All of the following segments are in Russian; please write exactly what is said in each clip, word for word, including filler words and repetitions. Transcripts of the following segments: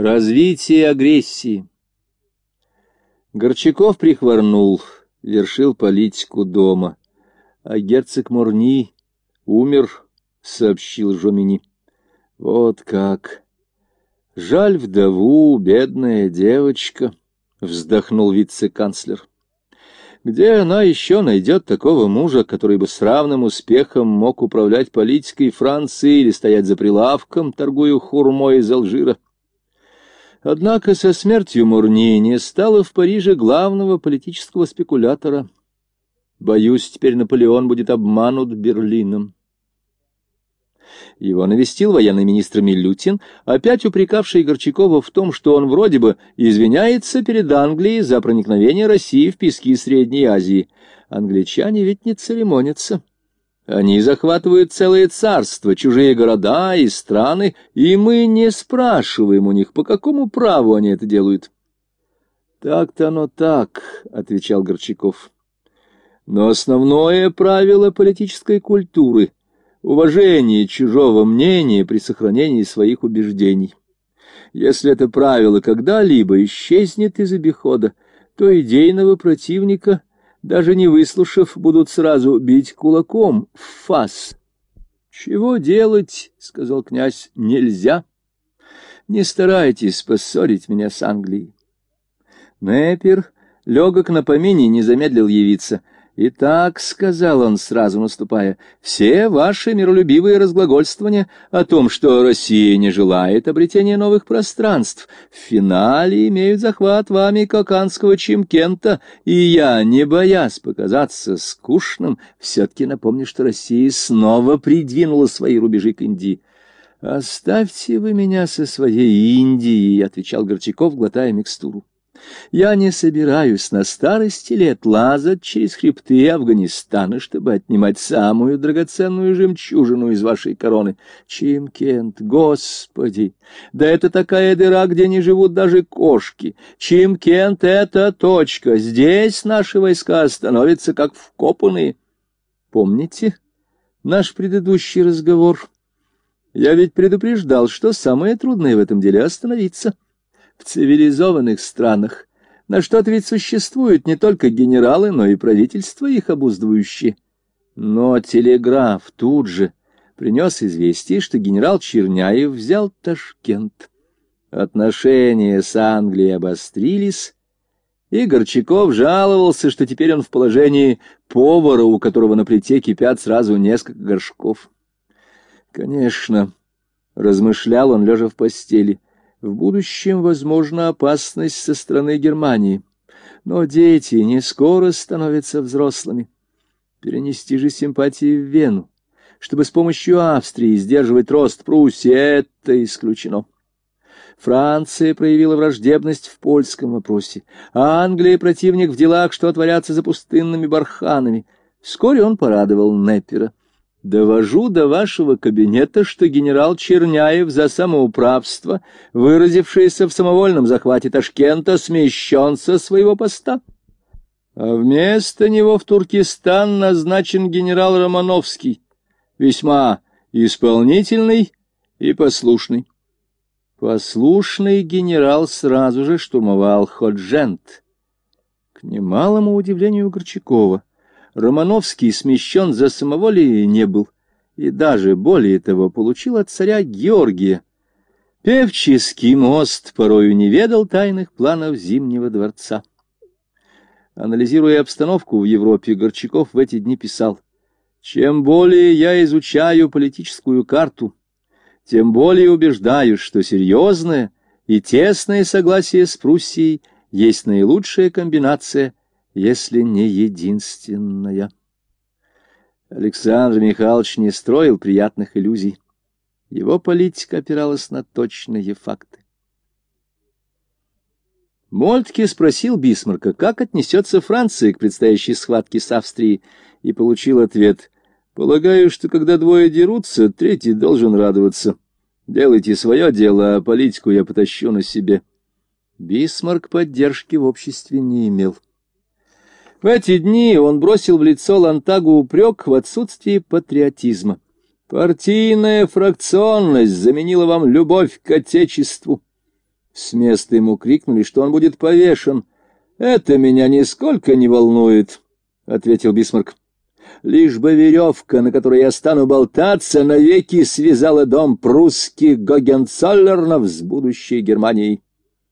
Развитие агрессии. Горчаков прихворнул, вершил политику дома, а герцог Морни умер, сообщил Жомини. Вот как! Жаль вдову, бедная девочка, вздохнул вице-канцлер. Где она еще найдет такого мужа, который бы с равным успехом мог управлять политикой Франции или стоять за прилавком, торгуя хурмой из Алжира? Однако со смертью Морни не стало в Париже главного политического спекулятора. Боюсь, теперь Наполеон будет обманут Берлином. Его навестил военный министр Милютин, опять упрекавший Горчакова в том, что он вроде бы извиняется перед Англией за проникновение России в пески Средней Азии. Англичане ведь не церемонятся. Они захватывают целые царства, чужие города и страны, и мы не спрашиваем у них, по какому праву они это делают. — Так-то оно так, — отвечал Горчаков. Но основное правило политической культуры — уважение чужого мнения при сохранении своих убеждений. Если это правило когда-либо исчезнет из обихода, то идейного противника, даже не выслушав, будут сразу бить кулаком в фас. — Чего делать, — сказал князь, — нельзя. Не старайтесь поссорить меня с Англией. Неппер, легок на помине, не замедлил явиться. «Итак, — сказал он, сразу наступая, — все ваши миролюбивые разглагольствования о том, что Россия не желает обретения новых пространств, в финале имеют захват вами коканского Чимкента, и я, не боясь показаться скучным, все-таки напомню, что Россия снова придвинула свои рубежи к Индии». «Оставьте вы меня со своей Индией, — отвечал Горчаков, глотая микстуру. Я не собираюсь на старости лет лазать через хребты Афганистана, чтобы отнимать самую драгоценную жемчужину из вашей короны. Чимкент, господи! Да это такая дыра, где не живут даже кошки. Чимкент — это точка. Здесь наши войска становятся как вкопанные. Помните наш предыдущий разговор? Я ведь предупреждал, что самое трудное в этом деле — остановиться. В цивилизованных странах на что-то ведь существуют не только генералы, но и правительства их обуздывающие. Но телеграф тут же принес известие, что генерал Черняев взял Ташкент. Отношения с Англией обострились, и Горчаков жаловался, что теперь он в положении повара, у которого на плите кипят сразу несколько горшков. Конечно, размышлял он, лежа в постели, в будущем возможна опасность со стороны Германии, но дети не скоро становятся взрослыми. Перенести же симпатии в Вену, чтобы с помощью Австрии сдерживать рост Пруссии, это исключено. Франция проявила враждебность в польском вопросе, а Англия — противник в делах, что творятся за пустынными барханами. Вскоре он порадовал Неппера. «Довожу до вашего кабинета, что генерал Черняев за самоуправство, выразившееся в самовольном захвате Ташкента, смещен со своего поста, а вместо него в Туркестан назначен генерал Романовский, весьма исполнительный и послушный». Послушный генерал сразу же штурмовал Ходжент. К немалому удивлению Горчакова, Романовский смещен за самоволие не был, и даже, более того, получил от царя Георгия. Певческий мост порою не ведал тайных планов Зимнего дворца. Анализируя обстановку в Европе, Горчаков в эти дни писал: «Чем более я изучаю политическую карту, тем более убеждаюсь, что серьезное и тесное согласие с Пруссией есть наилучшая комбинация, если не единственная». Александр Михайлович не строил приятных иллюзий. Его политика опиралась на точные факты. Мольтке спросил Бисмарка, как отнесется Франция к предстоящей схватке с Австрией, и получил ответ: «Полагаю, что когда двое дерутся, третий должен радоваться. Делайте свое дело, а политику я потащу на себе». Бисмарк поддержки в обществе не имел. В эти дни он бросил в лицо Лантагу упрек в отсутствии патриотизма. «Партийная фракционность заменила вам любовь к Отечеству. С места ему крикнули, что он будет повешен. «Это меня нисколько не волнует», — ответил Бисмарк. «Лишь бы веревка, на которой я стану болтаться, навеки связала дом прусских Гогенцоллернов с будущей Германией».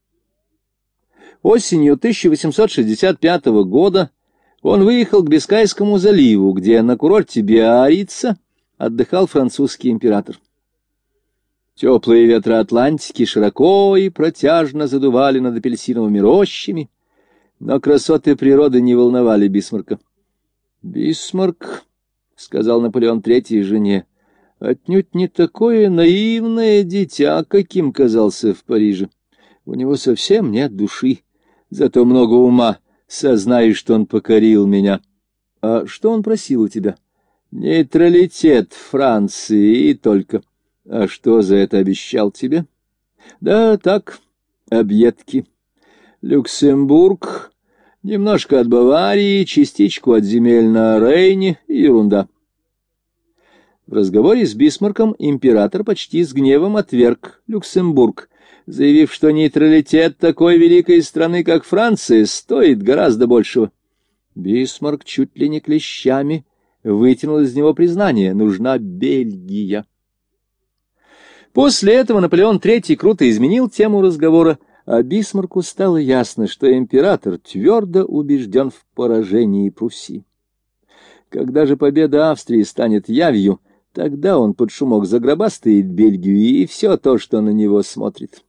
Осенью тысяча восемьсот шестьдесят пятого года он выехал к Бискайскому заливу, где на курорте Биаррица отдыхал французский император. Теплые ветры Атлантики широко и протяжно задували над апельсиновыми рощами, но красоты природы не волновали Бисмарка. «Бисмарк, — сказал Наполеон Третьей жене, — отнюдь не такое наивное дитя, каким казался в Париже. У него совсем нет души, зато много ума. Сознаюсь, что он покорил меня. А что он просил у тебя? Нейтралитет Франции и только. А что за это обещал тебе? Да так, объедки. Люксембург, немножко от Баварии, частичку от земель на Рейне и ерунда». В разговоре с Бисмарком император почти с гневом отверг Люксембург, заявив, что нейтралитет такой великой страны, как Франция, стоит гораздо большего. Бисмарк чуть ли не клещами вытянул из него признание: нужна Бельгия. После этого Наполеон Третий круто изменил тему разговора, а Бисмарку стало ясно, что император твердо убежден в поражении Пруссии. Когда же победа Австрии станет явью, тогда он под шумок загробастает Бельгию и все то, что на него смотрит.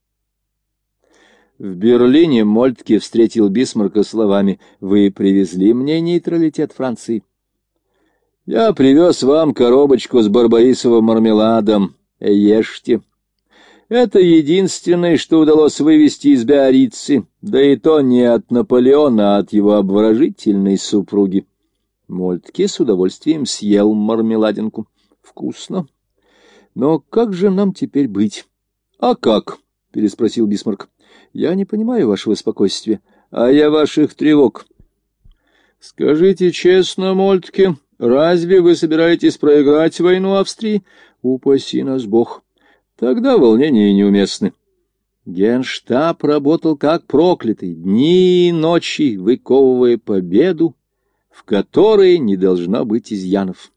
В Берлине Мольтке встретил Бисмарка словами: «Вы привезли мне нейтралитет Франции». «Я привез вам коробочку с барбарисовым мармеладом. Ешьте. Это единственное, что удалось вывести из Биаррицы, да и то не от Наполеона, а от его обворожительной супруги». Мольтке с удовольствием съел мармеладинку. «Вкусно. Но как же нам теперь быть?» «А как?» — переспросил Бисмарк. «Я не понимаю вашего спокойствия, а я ваших тревог». «Скажите честно, Мольтке, разве вы собираетесь проиграть войну Австрии? Упаси нас Бог. Тогда волнения неуместны». Генштаб работал как проклятый, дни и ночи, выковывая победу, в которой не должно быть изъянов.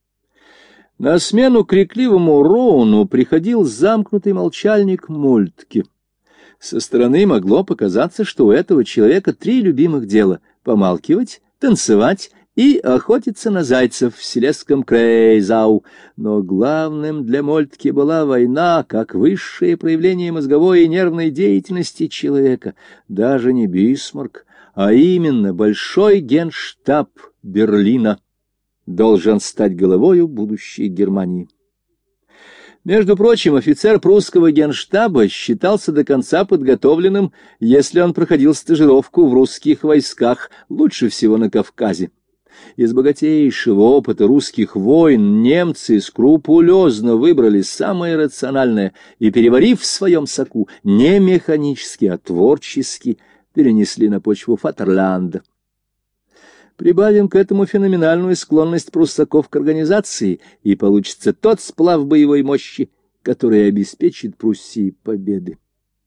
На смену крикливому Роуну приходил замкнутый молчальник Мольтке. Со стороны могло показаться, что у этого человека три любимых дела — помалкивать, танцевать и охотиться на зайцев в силезском Крейзау. Но главным для Мольтке была война, как высшее проявление мозговой и нервной деятельности человека. Даже не Бисмарк, а именно большой генштаб Берлина должен стать головою будущей Германии. Между прочим, офицер прусского генштаба считался до конца подготовленным, если он проходил стажировку в русских войсках, лучше всего на Кавказе. Из богатейшего опыта русских войн немцы скрупулезно выбрали самое рациональное и, переварив в своем соку, не механически, а творчески, перенесли на почву Фатерланда. Прибавим к этому феноменальную склонность пруссаков к организации, и получится тот сплав боевой мощи, который обеспечит Пруссии победы.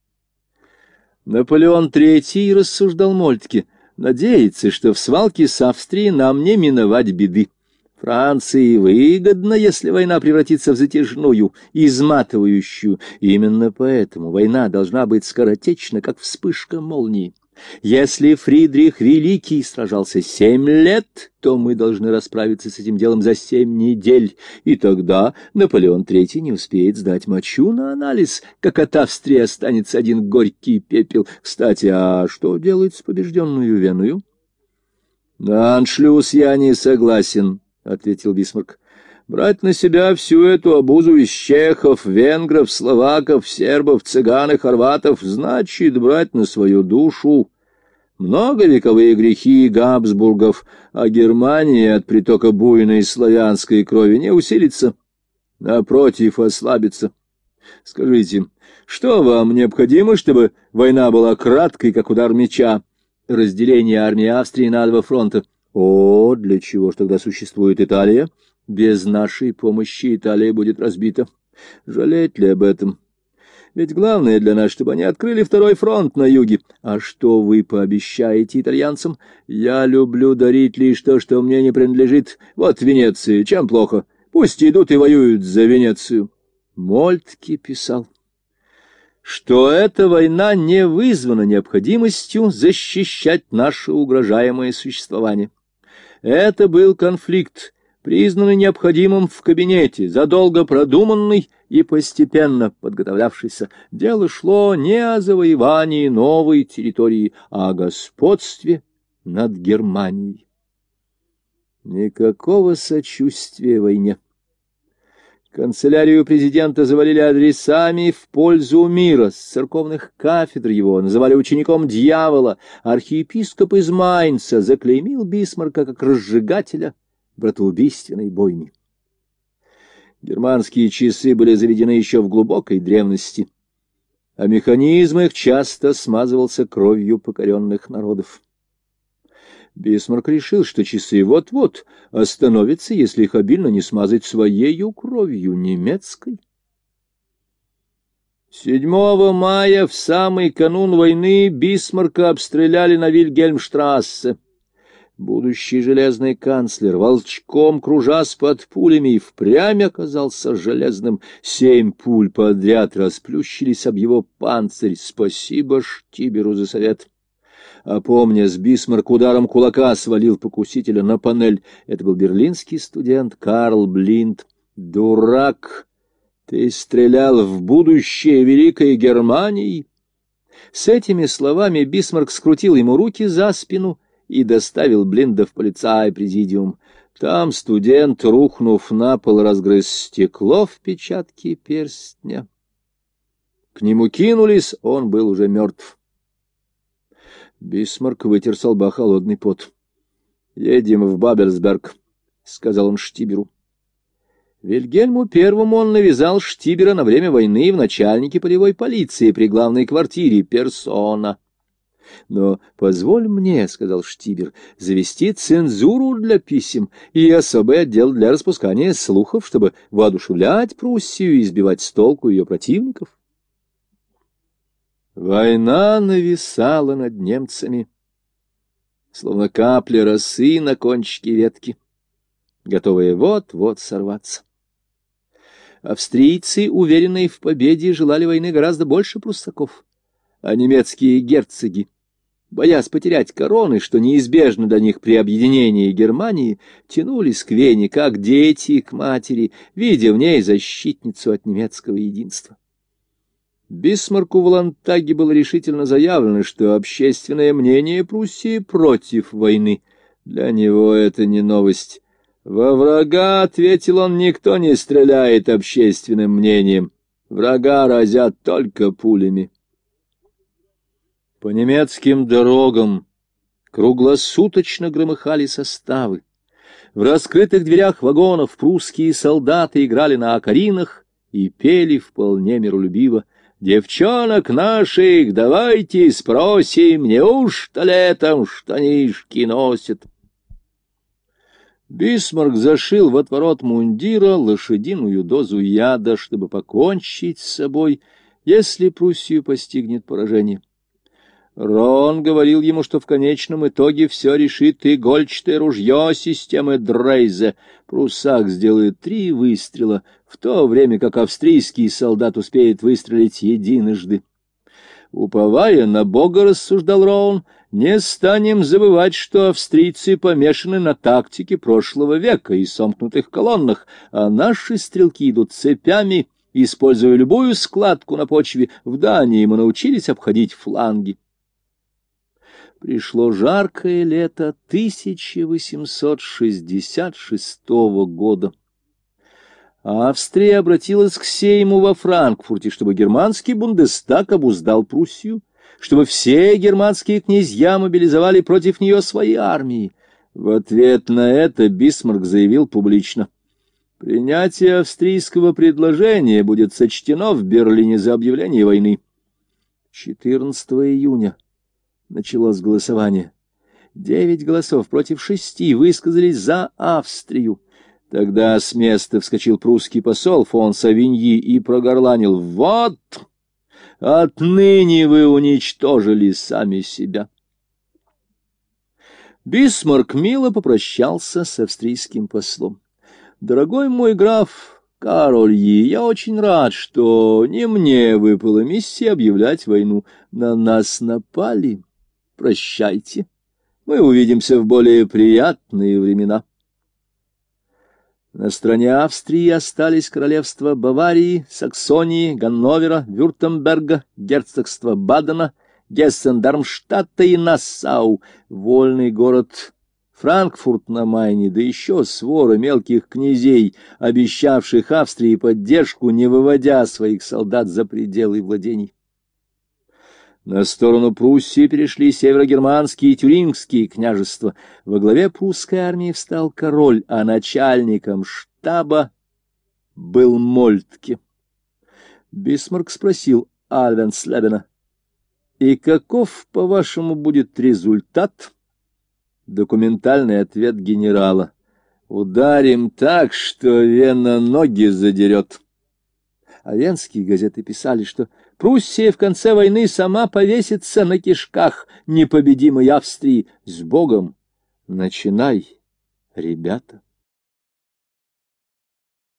Наполеон Третий, рассуждал Мольтке, надеется, что в свалке с Австрией нам не миновать беды. Франции выгодно, если война превратится в затяжную, изматывающую. Именно поэтому война должна быть скоротечна, как вспышка молнии. Если Фридрих Великий сражался семь лет, то мы должны расправиться с этим делом за семь недель, и тогда Наполеон Третий не успеет сдать мочу на анализ, как от Австрии останется один горький пепел. Кстати, а что делать с побежденную Веную? — На аншлюз я не согласен, — ответил Бисмарк. — Брать на себя всю эту обузу из чехов, венгров, словаков, сербов, цыган и хорватов значит брать на свою душу многовековые грехи Габсбургов, а Германия от притока буйной славянской крови не усилится, напротив, ослабится. Скажите, что вам необходимо, чтобы война была краткой, как удар меча, разделение армии Австрии на два фронта? О, для чего ж тогда существует Италия? Без нашей помощи Италия будет разбита. Жалеть ли об этом? Ведь главное для нас, чтобы они открыли второй фронт на юге. А что вы пообещаете итальянцам? Я люблю дарить лишь то, что мне не принадлежит. Вот Венеция, чем плохо? Пусть идут и воюют за Венецию. Мольтке писал, что эта война не вызвана необходимостью защищать наше угрожаемое существование. Это был конфликт, признанный необходимым в кабинете, задолго продуманный и постепенно подготовлявшийся. Дело шло не о завоевании новой территории, а о господстве над Германией. Никакого сочувствия войне. Канцелярию президента завалили адресами в пользу мира, с церковных кафедр его называли учеником дьявола, архиепископ из Майнца заклеймил Бисмарка как разжигателя братоубийственной бойни. Германские часы были заведены еще в глубокой древности, а механизм их часто смазывался кровью покоренных народов. Бисмарк решил, что часы вот-вот остановятся, если их обильно не смазать своею кровью немецкой. седьмого мая, в самый канун войны, Бисмарка обстреляли на Вильгельмштрассе. Будущий железный канцлер, волчком кружась под пулями, и впрямь оказался железным. Семь пуль подряд расплющились об его панцирь. Спасибо Штиберу за совет. Опомнясь, Бисмарк ударом кулака свалил покусителя на панель. Это был берлинский студент Карл Блинд. «Дурак! Ты стрелял в будущее Великой Германии!» С этими словами Бисмарк скрутил ему руки за спину и доставил Блинда в полицай-президиум. Там студент, рухнув на пол, разгрыз стекло в печатке перстня. К нему кинулись, он был уже мертв. Бисмарк вытер со лба холодный пот. — Едем в Бабельсберг, — сказал он Штиберу. Вильгельму Первому он навязал Штибера на время войны в начальнике полевой полиции при главной квартире Персона. — Но позволь мне, — сказал Штибер, — завести цензуру для писем и особый отдел для распускания слухов, чтобы воодушевлять Пруссию и избивать с толку ее противников. Война нависала над немцами, словно капля росы на кончике ветки, готовая вот-вот сорваться. Австрийцы, уверенные в победе, желали войны гораздо больше пруссаков, а немецкие герцоги, боясь потерять короны, что неизбежно для них при объединении Германии, тянулись к Вене, как дети к матери, видя в ней защитницу от немецкого единства. Бисмарку в Лантаге было решительно заявлено, что общественное мнение Пруссии против войны. Для него это не новость. «Во врага, — ответил он, — никто не стреляет общественным мнением. Врага разят только пулями». По немецким дорогам круглосуточно громыхали составы. В раскрытых дверях вагонов прусские солдаты играли на окаринах и пели вполне миролюбиво: «Девчонок наших давайте спросим, неужто летом штанишки носят?» Бисмарк зашил в отворот мундира лошадиную дозу яда, чтобы покончить с собой, если Пруссию постигнет поражение. Рон говорил ему, что в конечном итоге все решит игольчатое ружье системы Дрейзе. Пруссак сделает три выстрела, в то время как австрийский солдат успеет выстрелить единожды. Уповая на Бога, рассуждал Рон, не станем забывать, что австрийцы помешаны на тактике прошлого века и сомкнутых колоннах, а наши стрелки идут цепями, используя любую складку на почве. В Дании мы научились обходить фланги. Пришло жаркое лето тысяча восемьсот шестьдесят шестого года. Австрия обратилась к Сейму во Франкфурте, чтобы германский Бундестаг обуздал Пруссию, чтобы все германские князья мобилизовали против нее свои армии. В ответ на это Бисмарк заявил публично: принятие австрийского предложения будет сочтено в Берлине за объявление войны. четырнадцатого июня началось голосование. Девять голосов против шести высказались за Австрию. Тогда с места вскочил прусский посол фон Савиньи и прогорланил: «Вот, Отныне вы уничтожили сами себя. Бисмарк мило попрощался с австрийским послом. «Дорогой мой граф Карольи, я очень рад, что не мне выпала миссия объявлять войну. На нас напали. Прощайте. Мы увидимся в более приятные времена». На стороне Австрии остались королевства Баварии, Саксонии, Ганновера, Вюртемберга, герцогства Бадена, Гессен-Дармштадта и Нассау, вольный город Франкфурт на Майне, да еще свора мелких князей, обещавших Австрии поддержку, не выводя своих солдат за пределы владений. На сторону Пруссии перешли северогерманские и тюрингские княжества. Во главе прусской армии встал король, а начальником штаба был Мольтке. Бисмарк спросил Альвенслебена: «И каков, по-вашему, будет результат?» Документальный ответ генерала: «Ударим так, что Вена ноги задерет». А венские газеты писали, что Пруссия в конце войны сама повесится на кишках непобедимой Австрии. С Богом! Начинай, ребята!